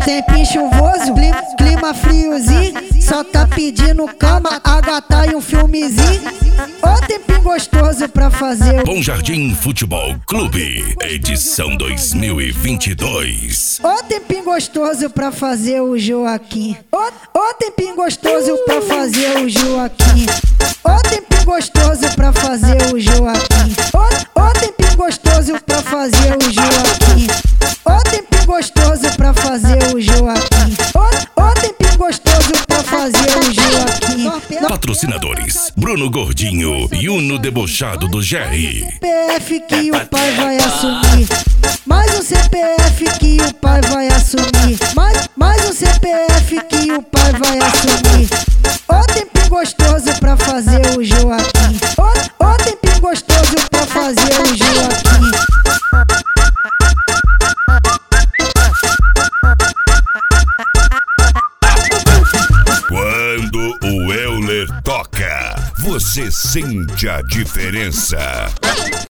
Tempinho chuvoso, clima friozinho, só tá pedindo cama, a gata e um filmezinho. Ô tempinho gostoso pra fazer Bom Jardim Futebol Clube, edição 2022. Ô tempinho gostoso pra fazer o Joaquim. Ô tempinho gostoso pra fazer o Joaquim. Ô tempinho gostoso pra fazer o Joaquim. Ô tempinho gostoso pra fazer o Joaquim. Ô tempinho gostoso pra fazer o Joaquim. Ô tempinho gostoso pra fazer o Joaquim. Patrocinadores: Bruno Gordinho e Uno Debochado do Jerry. CPF que o pai vai assumir. Mais um CPF que o pai vai assumir. Mais um CPF que o pai vai assumir. Ô tempinho gostoso pra fazer o Joaquim. Ô tempinho gostoso pra fazer o Joaquim. Quando o Euler toca, você sente a diferença.